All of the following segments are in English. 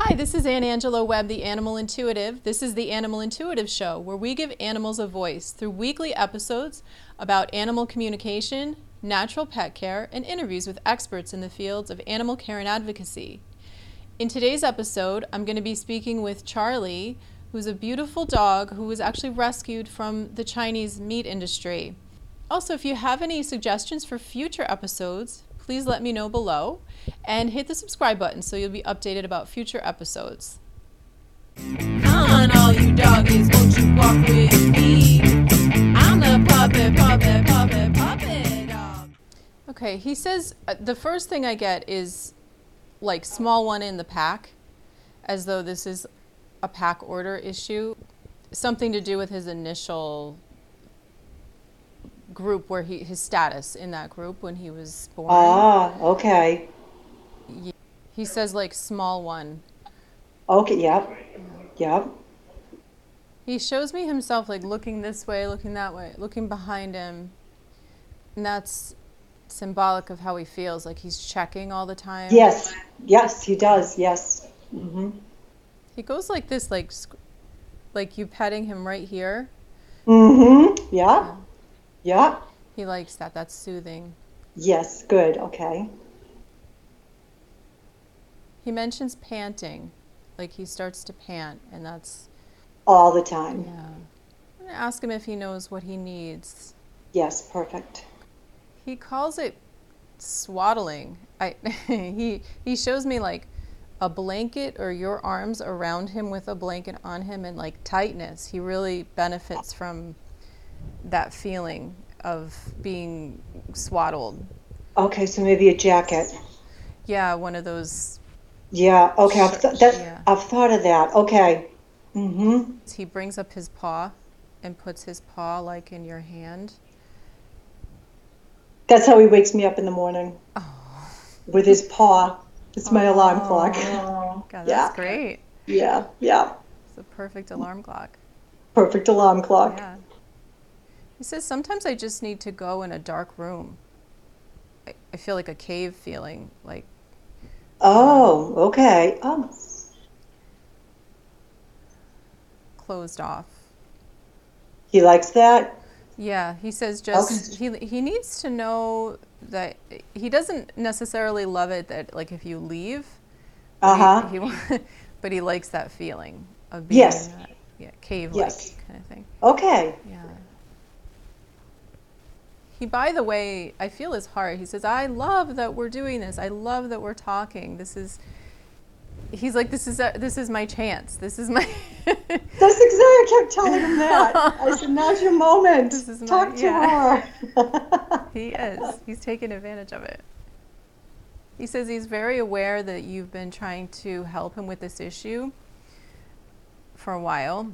Hi, this is Ann Angela Webb, the Animal Intuitive. This is the Animal Intuitive Show, where we give animals a voice through weekly episodes about animal communication, natural pet care, and interviews with experts in the fields of animal care and advocacy. In today's episode, I'm going to be speaking with Charlie, who's a beautiful dog who was actually rescued from the Chinese meat industry. Also, if you have any suggestions for future episodes, please let me know below and hit the subscribe button so you'll be updated about future episodes. Come on, all you doggies, won't you walk with me? I'm the puppet dog. Okay, he says the first thing I get is like small one in the pack, as though this is a pack order issue. Something to do with his initial group, where his status in that group when he was born. Ah, okay. He says like small one. Okay, yep. Yep. He shows me himself like looking this way, looking that way, looking behind him. And that's symbolic of how he feels, like he's checking all the time. Yes. Yes, he does. Yes. Mm-hmm. He goes like this, like you petting him right here. Mm-hmm. Yeah. Yeah. He likes that. That's soothing. Yes, good. Okay. He mentions panting, like he starts to pant, and that's All the time. yeah. I'm gonna ask him if he knows what he needs. Yes, perfect. He calls it swaddling. He shows me like a blanket or your arms around him with a blanket on him and like tightness. He really benefits from that feeling of being swaddled. Okay, so maybe a jacket. Yeah, one of those. Yeah, okay. Yeah. I've thought of that. Okay. Mm-hmm. He brings up his paw and puts his paw like in your hand. That's how he wakes me up in the morning. Oh. With his paw. It's my alarm clock. God, that's Yeah. great. Yeah, yeah. It's a perfect alarm clock. Perfect alarm clock. Yeah. He says, sometimes I just need to go in a dark room. I feel like a cave feeling, like. Oh, okay. Oh. Closed off. He likes that? Yeah, he says just he needs to know that he doesn't necessarily love it that like if you leave, Uh-huh. but he likes that feeling of being Yes. in that cave-like Yes. kind of thing. Okay. Yeah. He, by the way, I feel his heart. He says, I love that we're doing this. I love that we're talking. He's like, this is my chance. This is my. That's exactly. I kept telling him that. I said, now's your moment. This is Talk to her. He is. He's taking advantage of it. He says he's very aware that you've been trying to help him with this issue for a while.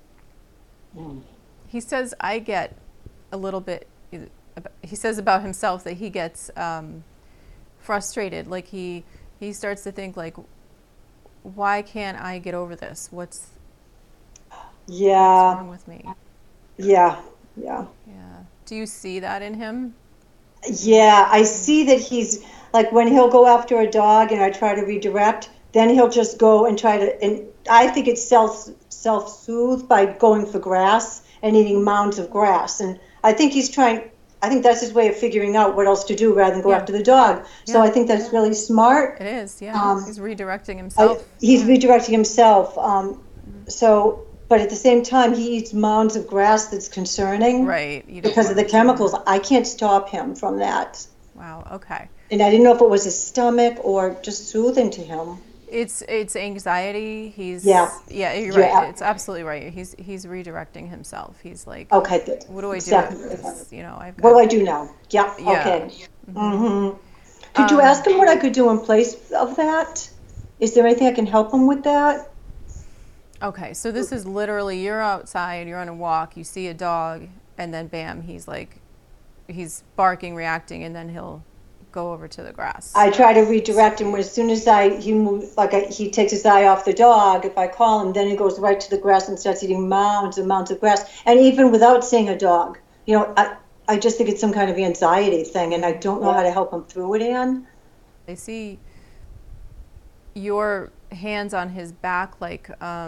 He says, I get a little bit, he says about himself that he gets frustrated. Like he starts to think like, why can't I get over this? What's wrong with me? Yeah. Yeah. Do you see that in him? Yeah, I see that he's like when he'll go after a dog and I try to redirect, then he'll just go and try to, and I think it's self-soothe by going for grass and eating mounds of grass. And I think I think that's his way of figuring out what else to do rather than go after the dog. So I think that's really smart. It is, yeah. He's redirecting himself. He's redirecting himself. But at the same time, he eats mounds of grass that's concerning. Right. Because of the chemicals. I can't stop him from that. Wow, okay. And I didn't know if it was his stomach or just soothing to him. It's anxiety. You're right. Yeah. It's absolutely right. He's redirecting himself. He's like, okay, good. What do I do? Exactly. What do I do now? Yeah. Okay. Mm-hmm. Could you ask him what I could do in place of that? Is there anything I can help him with that? Okay, so this is literally you're outside, you're on a walk, you see a dog, and then bam, he's barking, reacting, and then he'll go over to the grass. I try to redirect him as soon as he takes his eye off the dog. If I call him, then he goes right to the grass and starts eating mounds and mounds of grass. And even without seeing a dog, I just think it's some kind of anxiety thing, and I don't know how to help him through it, Ann. I see hands on his back, like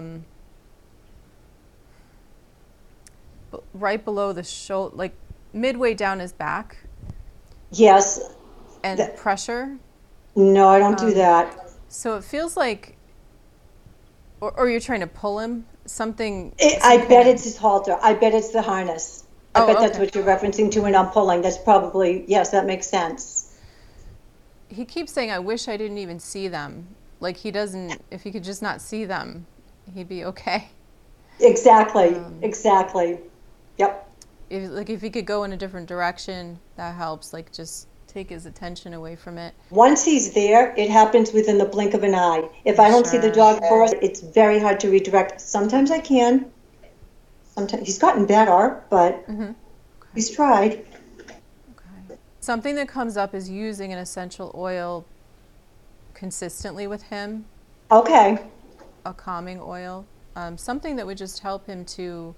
right below the shoulder, like midway down his back, Yes. and pressure. No, I don't do that. So it feels like, or you're trying to pull him, something. I bet it's his halter. I bet it's the harness. I bet that's okay. what you're referencing to when I'm pulling. That's probably, yes, that makes sense. He keeps saying, I wish I didn't even see them. Like he doesn't, if he could just not see them, he'd be okay. Exactly. Exactly. Yep. If he could go in a different direction, that helps. Like just take his attention away from it. Once he's there, it happens within the blink of an eye. If I don't see the Sure. dog first, it's very hard to redirect. Sometimes I can. Sometimes he's gotten better, but he's tried. Okay. Something that comes up is using an essential oil consistently with him, Okay. a calming oil, something that would just help him to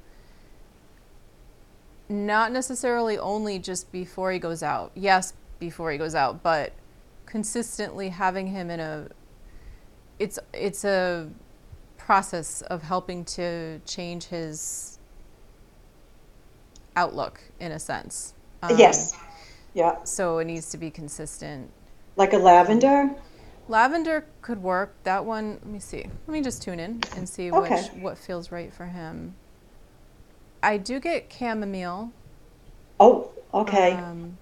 not necessarily only just before he goes out. Yes, before he goes out, but consistently having him in a, it's a process of helping to change his outlook in a sense. Yes. Yeah. So it needs to be consistent. Like a lavender? Lavender could work. That one, let me see. Let me just tune in and see Okay. what feels right for him. I do get chamomile. Oh, okay.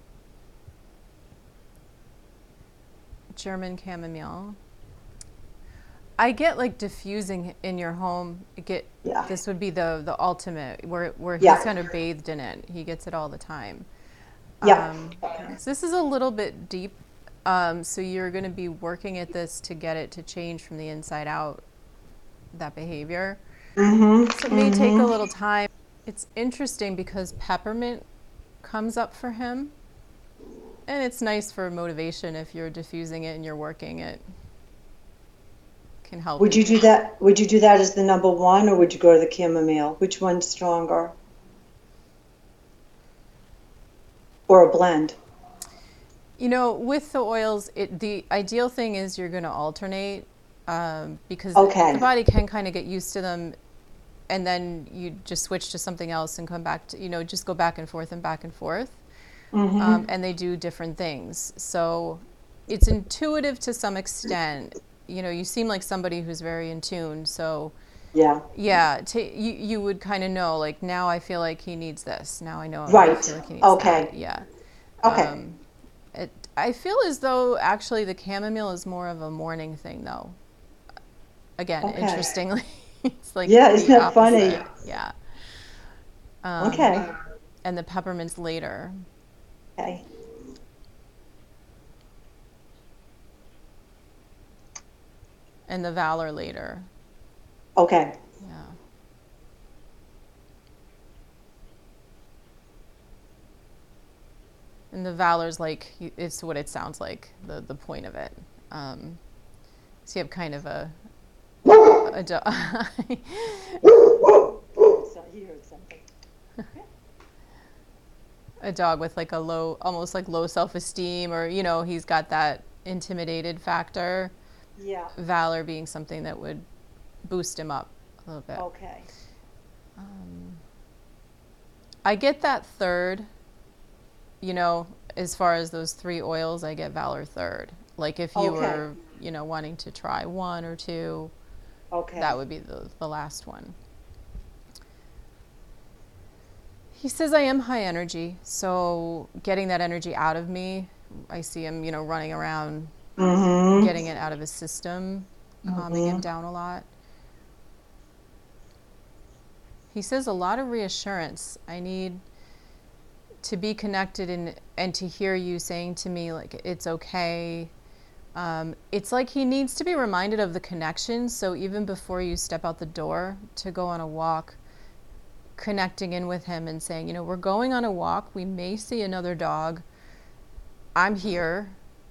German chamomile. I get like diffusing in your home. Yeah. This would be the ultimate where Yeah. he's kind of bathed in it. He gets it all the time. Yeah. So this is a little bit deep. So you're going to be working at this to get it to change from the inside out, that behavior. So it may take a little time. It's interesting because peppermint comes up for him. And it's nice for motivation if you're diffusing it and you're working it. Can help. Would you do that? Would you do that as the number one, or would you go to the chamomile? Which one's stronger? Or a blend? You know, with the oils, the ideal thing is you're going to alternate because the body can kind of get used to them, and then you just switch to something else and come back to, just go back and forth and back and forth. And they do different things. So it's intuitive to some extent. You seem like somebody who's very in tune. So Yeah. you would kind of know, like, now I feel like he needs this. Now I know I Right. feel like he needs Okay. that. Yeah. Okay. I feel as though actually the chamomile is more of a morning thing, though. Again, Okay. interestingly, it's like Yeah, the isn't that funny? opposite. Yeah. Okay. And the peppermint's later. Okay. And the valor later. Okay. Yeah. And the valor's like, it's what it sounds like, the point of it. So you have kind of a a dog with like almost like low self-esteem, or, he's got that intimidated factor. Yeah. Valor being something that would boost him up a little bit. Okay. I get that third, as far as those 3 oils, I get Valor third. Like if you were, wanting to try 1 or 2, Okay. that would be the last one. He says I am high energy, so getting that energy out of me, I see him, running around, getting it out of his system, calming him down a lot. He says a lot of reassurance. I need to be connected and to hear you saying to me, like, it's okay. It's like he needs to be reminded of the connection. So even before you step out the door to go on a walk, connecting in with him and saying, we're going on a walk. We may see another dog. I'm here.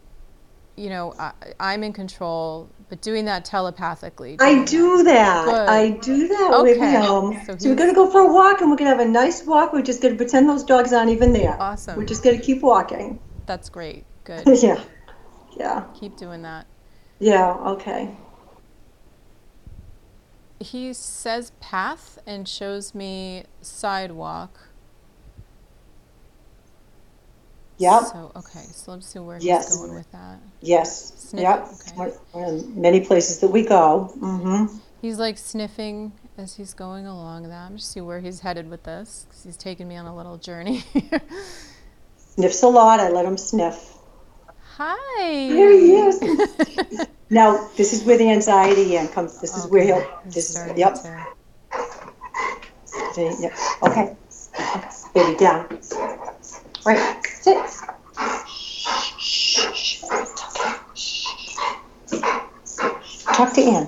I'm in control, but doing that telepathically. I do that. Good. I do that with Okay. him. So So we're going to go for a walk, and we're going to have a nice walk. We're just going to pretend those dogs aren't even there. Awesome. We're just going to keep walking. That's great. Good. Yeah. Yeah. Keep doing that. Yeah. Okay. He says path and shows me sidewalk. Yep. So, okay, so let's see where Yes. he's going with that. Yes. Sniff. Yep. Okay. One of many places that we go. Mm-hmm. He's like sniffing as he's going along that. I'm just see where he's headed with this, because he's taking me on a little journey. Sniffs a lot. I let him sniff. Hi. There he is. Now, this is where the anxiety comes. This is where he'll. This is. Starting Yep. to- Yep. Okay. Baby, down. Right. Sit. Shh. Talk to Ann.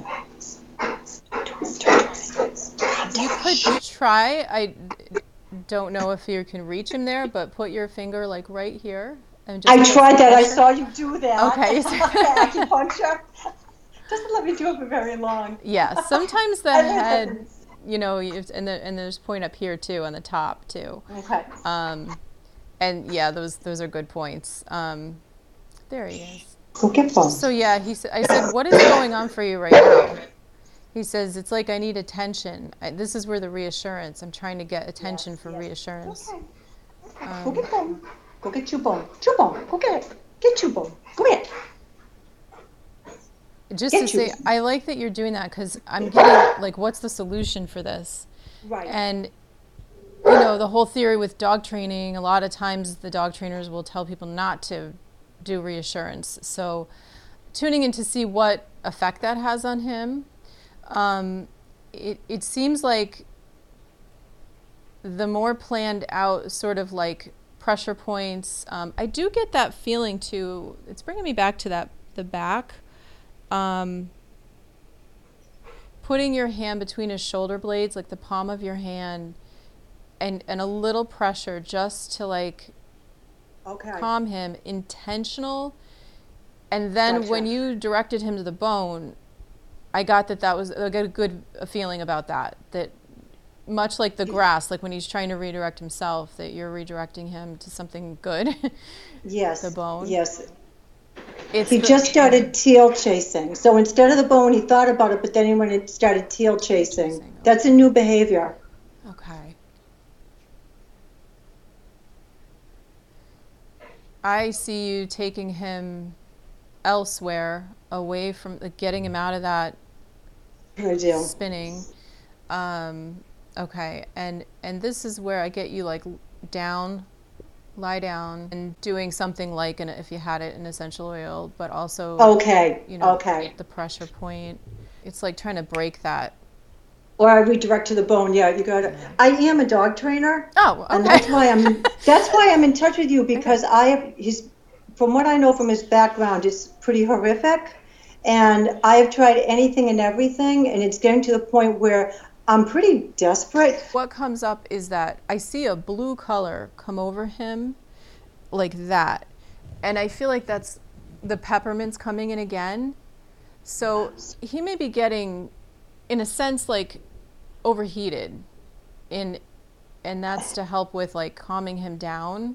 You could try. I don't know if you can reach him there, but put your finger like right here. And just I put tried some that. I pressure. saw you do that. Okay. Acupuncture. Doesn't let me do it for very long. Yeah, sometimes the I learned head, something. you know, and there's a point up here too on the top too. Okay. And yeah, those are good points. There he is. Go get phone. So yeah, I said, what is going on for you right now? He says, it's like I need attention. This is where the reassurance. I'm trying to get attention for reassurance. Okay. Go get bone. Go get your bone. Your bone. Go get it. Get your bone. Go get it. Just Get to say, you. I like that you're doing that, because I'm getting, like, what's the solution for this? Right. And, you know, the whole theory with dog training, a lot of times the dog trainers will tell people not to do reassurance. So tuning in to see what effect that has on him, it seems like the more planned out sort of like pressure points, I do get that feeling too. It's bringing me back to the back. Putting your hand between his shoulder blades, like the palm of your hand, and a little pressure just to like calm him, intentional. And then Gotcha. when you directed him to the bone, I got I got a good feeling about that much like the grass, like when he's trying to redirect himself, that you're redirecting him to something good. Yes. The bone. Yes. It's He just started teal chasing. So instead of the bone, he thought about it, but then he went and started teal chasing. That's a new behavior. Okay. I see you taking him elsewhere, away from getting him out of that I do. spinning. Okay, and this is where I get you like lie down, and doing something like if you had it an essential oil, but also Okay. you know, Okay. the pressure point. It's like trying to break that. Or I redirect to the bone. Yeah, you got it. I am a dog trainer. Oh, okay. And that's why I'm in touch with you, because from what I know from his background, it's pretty horrific. And I have tried anything and everything, and it's getting to the point where I'm pretty desperate. What comes up is that I see a blue color come over him like that. And I feel like that's the peppermints coming in again. So he may be getting, in a sense, like overheated. And that's to help with like calming him down.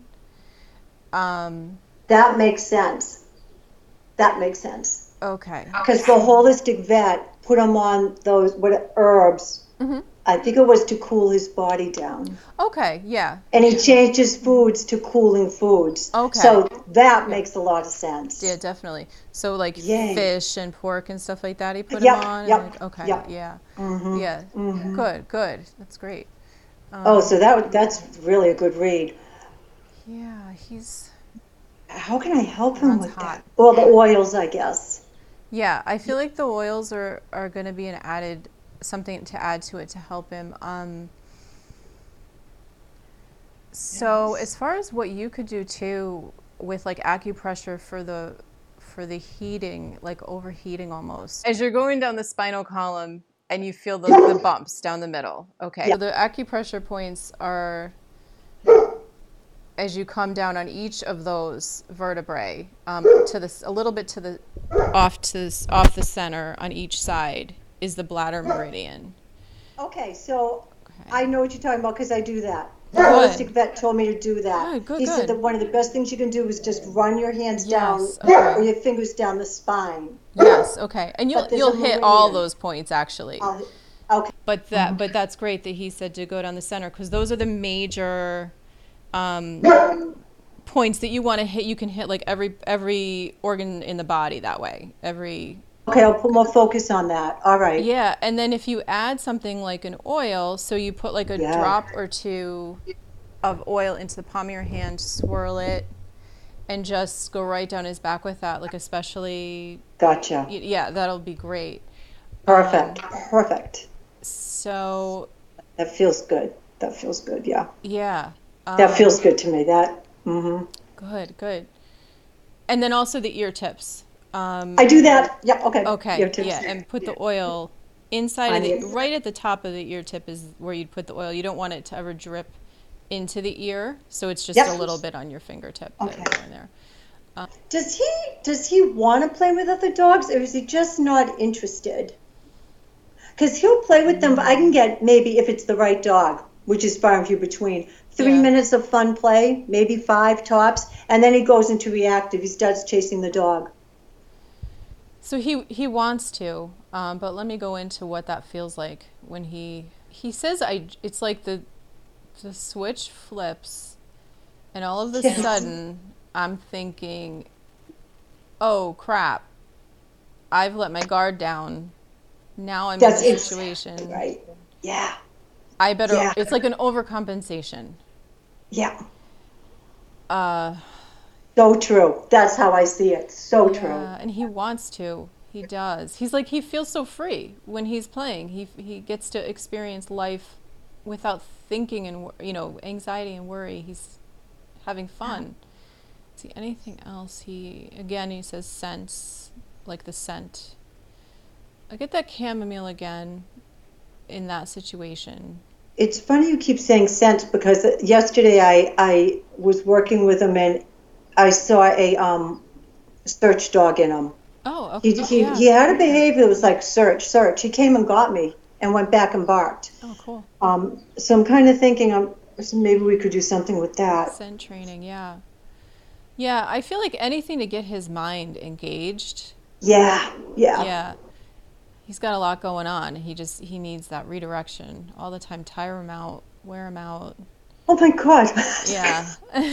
That makes sense. Okay. Because the holistic vet put him on those herbs. Mm-hmm. I think it was to cool his body down. Okay, yeah. And he changed his foods to cooling foods. Okay. So that makes a lot of sense. Yeah, definitely. So like Yay. fish and pork and stuff like that he put Yep, him on? yep, And like, okay, yep. yeah. Mm-hmm. Yeah, Mm-hmm. good. That's great. So that's really a good read. Yeah, he's... How can I help him Runs with hot. that? Well, the oils, I guess. Yeah, I feel like the oils are going to be something to add to it to help him. So as far as what you could do too with like acupressure for the heating, like overheating almost. As you're going down the spinal column and you feel the bumps down the middle. Okay. Yeah. So the acupressure points are as you come down on each of those vertebrae, to this a little bit to the off the center on each side is the bladder meridian. Okay, so Okay. I know what you're talking about because I do that. The Good. holistic vet told me to do that. Good, He said good. that one of the best things you can do is just run your hands Yes, down okay. or your fingers down the spine. Yes, okay. And But there's you'll a hit all meridian. those points actually. Okay. But that's great that he said to go down the center, because those are the major points that you want to hit. You can hit like every organ in the body that way. Okay, I'll put more focus on that. All right. Yeah, and then if you add something like an oil, so you put like a Yeah. drop or two of oil into the palm of your hand, swirl it, and just go right down his back with that, like especially, Gotcha. yeah, that'll be great. Perfect. Perfect. So, That feels good. That feels good. Yeah. yeah. That feels good to me. That. Mm-hmm. Good. And then also the ear tips. I do that. Yeah. Okay. Okay, Ear tips. yeah, and put the oil inside of the, right at the top of the ear tip is where you'd put the oil. You don't want it to ever drip into the ear, so it's just Yep. a little bit on your fingertip Okay. going there. Does he want to play with other dogs, or is he just not interested? Because he'll play with them, but I can get, maybe if it's the right dog, which is far and few between, 3 Yeah. minutes of fun play, maybe 5 tops, and then he goes into reactive. He starts chasing the dog. So he wants to, but let me go into what that feels like when he says it's like the switch flips, and all of a Yes. sudden I'm thinking, oh crap, I've let my guard down. Now I'm That's in a it. situation. Right. Yeah. I better. Yeah. It's like an overcompensation. Yeah. Uh, So true. That's how I see it. So true. yeah, and he wants to. He does. He's like, he feels so free when he's playing. He gets to experience life without thinking and anxiety and worry. He's having fun. See anything else? He says sense, like the scent. I get that chamomile again in that situation. It's funny you keep saying scent, because yesterday I was working with him and I saw a search dog in him. Oh, okay. He had a behavior that was like search. He came and got me and went back and barked. Oh, cool. So I'm kind of thinking maybe we could do something with that. Scent training, yeah. Yeah, I feel like anything to get his mind engaged. Yeah. Yeah. He's got a lot going on. He needs that redirection all the time. Tire him out, wear him out. Oh my God. Yeah.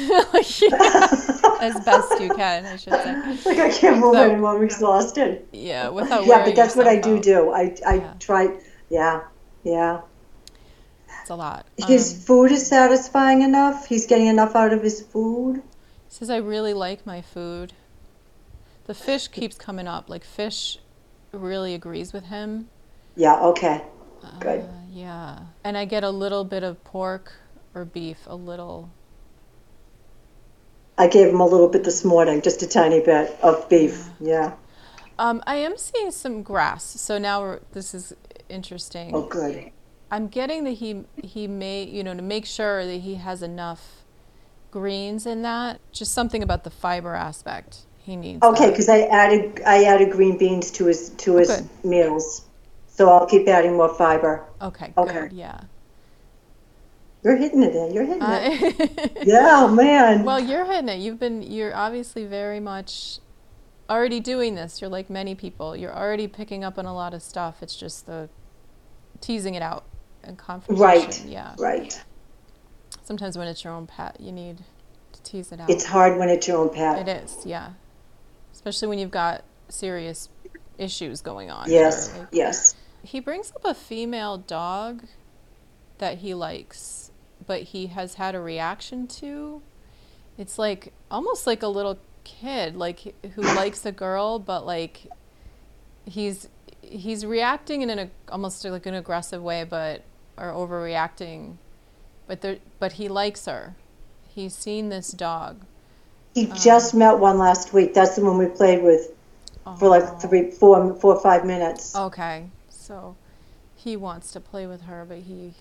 As best you can, I should say. It's like I can't move anymore. I'm exhausted. Yeah, without Yeah, but that's what I yourself do. out. I try. Yeah. It's a lot. His food is satisfying enough. He's getting enough out of his food. He says, I really like my food. The fish keeps coming up. Like, fish really agrees with him. Yeah, okay. Good. Yeah. And I get a little bit of pork or beef, a little. I gave him a little bit this morning, just a tiny bit of beef. Yeah. I am seeing some grass. So now this is interesting. Oh, good. I'm getting that he may, to make sure that he has enough greens in that. Just something about the fiber aspect. He needs. Okay, because I added green beans to his meals, so I'll keep adding more fiber. Okay. Okay. Good. Yeah. You're hitting it there. You're hitting it. Yeah, man. Well, you're hitting it. You're obviously very much already doing this. You're like many people. You're already picking up on a lot of stuff. It's just the teasing it out and confrontation. Right. Yeah. Right. Sometimes when it's your own pet, you need to tease it out. It's hard when it's your own pet. It is. Yeah. Especially when you've got serious issues going on. Yes. Like, yes. he brings up a female dog that he likes, but he has had a reaction to. It's like almost like a little kid, like who likes a girl, but like he's reacting in almost like an aggressive way, or overreacting, but he likes her. He's seen this dog. He just met one last week. That's the one we played with for like 4 or 5 minutes. Okay, so he wants to play with her, but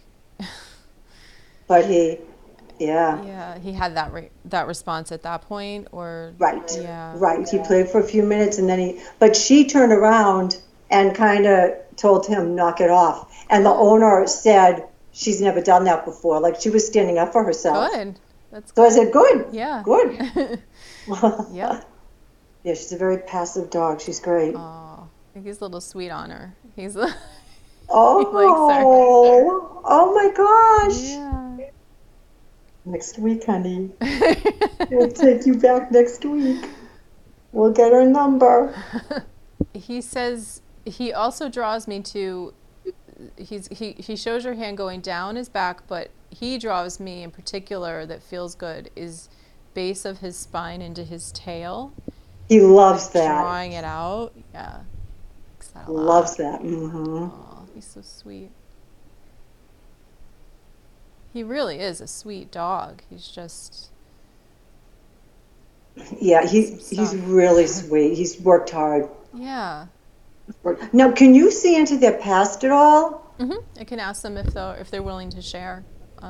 Yeah, he had that response at that point, or right. Yeah, right. He played for a few minutes and then but she turned around and kind of told him knock it off. And the owner said she's never done that before. Like she was standing up for herself. Good. That's So I said, good. Yeah. Good. Yeah. Yeah, she's a very passive dog. She's great. Oh, I think he's a little sweet on her. Oh, Oh my gosh. Yeah. Next week, honey. We'll take you back next week. We'll get her number. He says he also draws me to. He shows your hand going down his back, but he draws me in particular that feels good is base of his spine into his tail. He loves that. Drawing it out. Yeah. Likes that a lot. Loves that. Mm-hmm. Oh, he's so sweet. He really is a sweet dog. He's just. Yeah, he's really sweet. He's worked hard. Yeah. Now, can you see into their past at all? I can ask them if they're willing to share.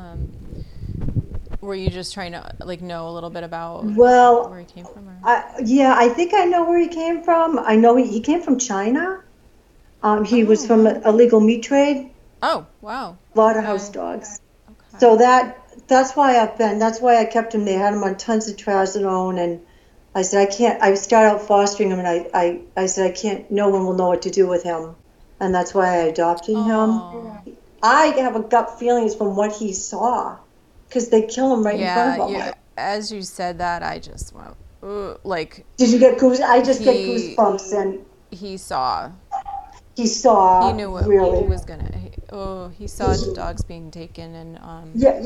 Were you just trying to know a little bit about where he came from? I think I know where he came from. I know he came from China. He was from a illegal meat trade. Oh, wow. Slaughterhouse dogs. Okay. So that's why I kept him. They had him on tons of trazodone, and I said I started out fostering him, and I said I can't. No one will know what to do with him, and that's why I adopted him. I have a gut feeling it's from what he saw, because they kill him right in front of him. Yeah. As you said that, I just went Did you get goose? I just get goosebumps, and he saw. He saw. He knew what really. he was gonna. He saw the dogs being taken, and Yeah.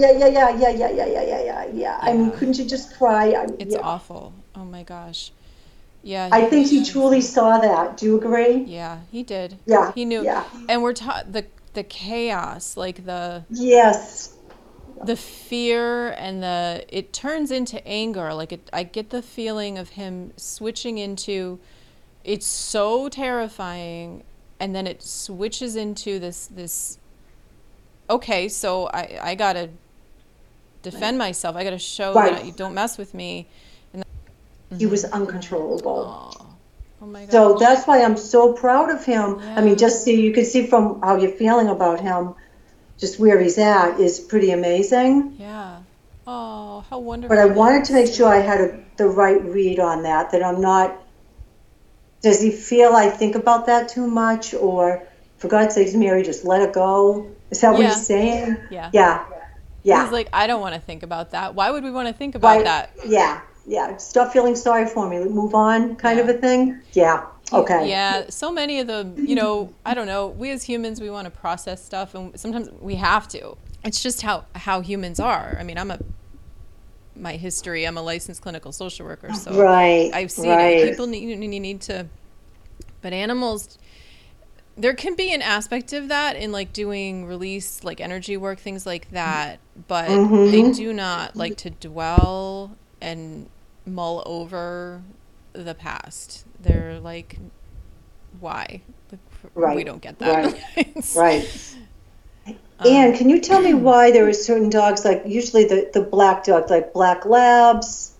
I mean, couldn't you just cry? It's awful. Oh my gosh. Yeah. I think he truly saw that. Do you agree? Yeah, he did. Yeah. He knew. Yeah. And we're taught the chaos, Yes. the fear, and it turns into anger. I get the feeling of him switching into. It's so terrifying. And then it switches into this. Okay, so I gotta defend myself. I gotta show that you don't mess with me. And he was uncontrollable. Oh my God. So that's why I'm so proud of him. Yeah. I mean, you can see from how you're feeling about him, just where he's at is pretty amazing. Yeah. Oh, how wonderful. But I wanted to make sure I had the right read on that I'm not. Does he feel I think about that too much, or for God's sakes, Mary, just let it go? Is that what he's saying? Yeah. Yeah. He's like, I don't want to think about that. Why would we want to think about that? Yeah. Stop feeling sorry for me. Move on, kind of a thing. Yeah. Okay. Yeah. So many of the, I don't know. We as humans, we want to process stuff, and sometimes we have to. It's just how humans are. I mean, my history. I'm a licensed clinical social worker, so I've seen it. People need to, but animals. There can be an aspect of that in doing release, energy work, things like that. But they do not like to dwell and mull over the past. They're like, why? We don't get that. Right. Anne, can you tell me why there are certain dogs, usually the black dogs, like black labs?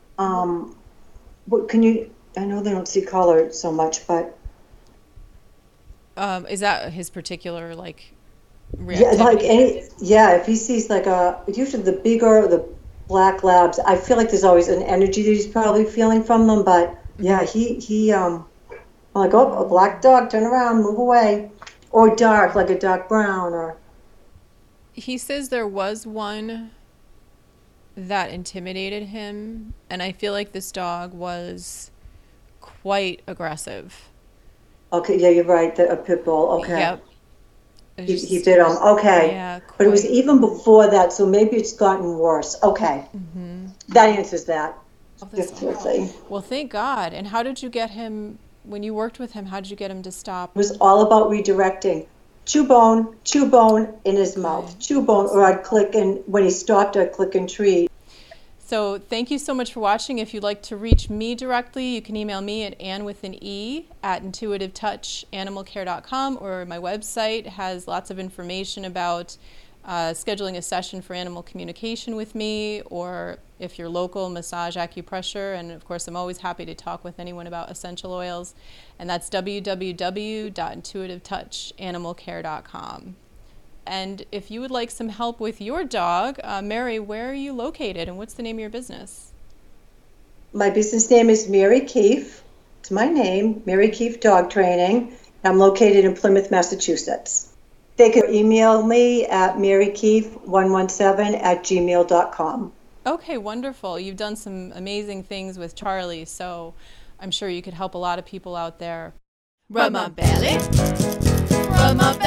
What can you? I know they don't see color so much, but is that his particular reactivity? If he sees usually the bigger the black labs, I feel like there's always an energy that he's probably feeling from them. But he I'm like, a black dog, turn around, move away, or dark, like a dark brown, or. He says there was one that intimidated him, and I feel like this dog was quite aggressive. Okay, yeah, you're right. A pit bull. Okay. Yep. He bit him. Okay. Yeah, but it was even before that, so maybe it's gotten worse. Okay. That answers that. Well, thank God. And how did you get him, when you worked with him, how did you get him to stop? It was all about redirecting. Chew bone in his mouth. Chew bone, or I'd click, and when he stopped, I'd click and treat. So thank you so much for watching. If you'd like to reach me directly, you can email me at anne@intuitivetouchanimalcare.com, or my website has lots of information about scheduling a session for animal communication with me, or if you're local, massage, acupressure, and of course I'm always happy to talk with anyone about essential oils, and that's www.intuitivetouchanimalcare.com. And if you would like some help with your dog, Mary, where are you located and what's the name of your business? My business name is Mary Keefe. It's my name, Mary Keefe Dog Training. I'm located in Plymouth, Massachusetts. They could email me at marykeefe117@gmail.com. Okay, wonderful. You've done some amazing things with Charlie, so I'm sure you could help a lot of people out there. Rub my belly, rub my belly.